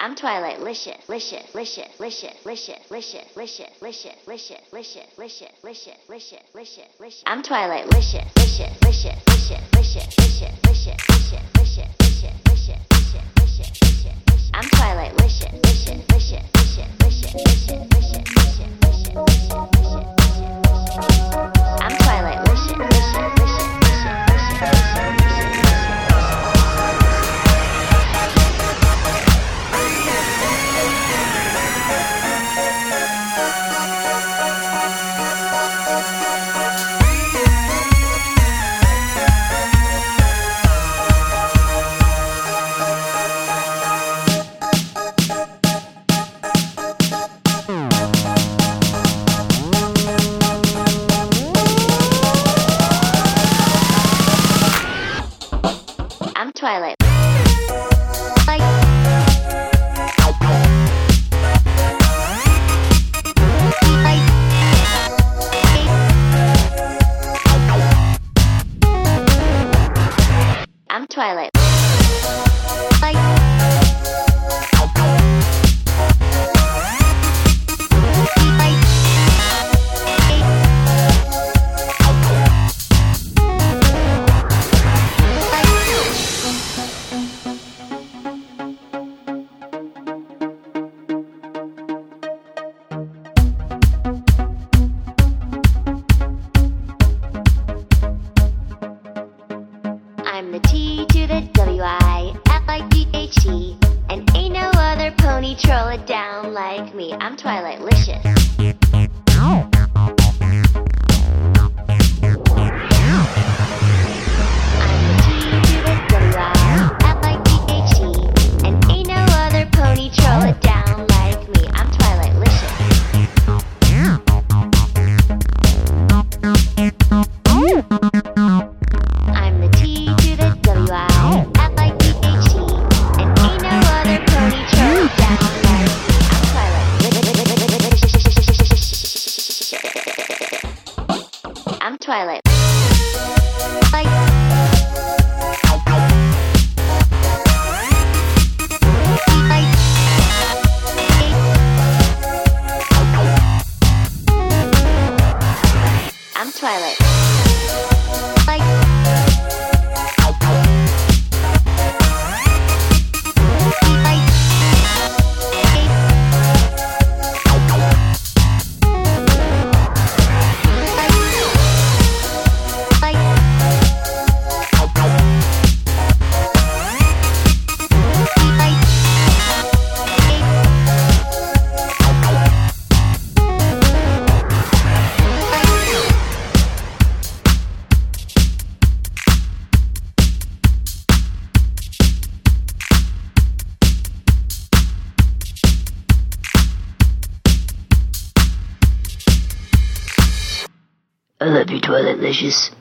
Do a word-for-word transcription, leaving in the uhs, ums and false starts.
I'm Twilight Licious, licious, licious, licious, licious, licious, licious, licious, licious, licious, licious, licious, licious, licious, licious. I'm Twilight Licious, licious, licious, licious, licious, licious, licious, licious, licious, licious, licious, licious, licious, licious, licious. I'm Twilight Licious, licious, licious, licious, licious, licious, licious, licious, licious, licious, licious. I'm Twilight Licious, licious, licious, licious, licious, licious, licious. I'm Twilight. Like. I'm Twilight. Like. I'm the T to the W I F I G H T, and ain't no other pony troll it down like me. I'm Twilight Licious. I'm the T to the W I F I G H T, and ain't no other pony troll it down like me. I'm Twilight Licious. I'm the T to the W I F I G H T, and ain't no other pony troll it down like me. I'm Twilight. I'm Twilight. Like. I'm Twilight. Like. I love you, Twilight Licious.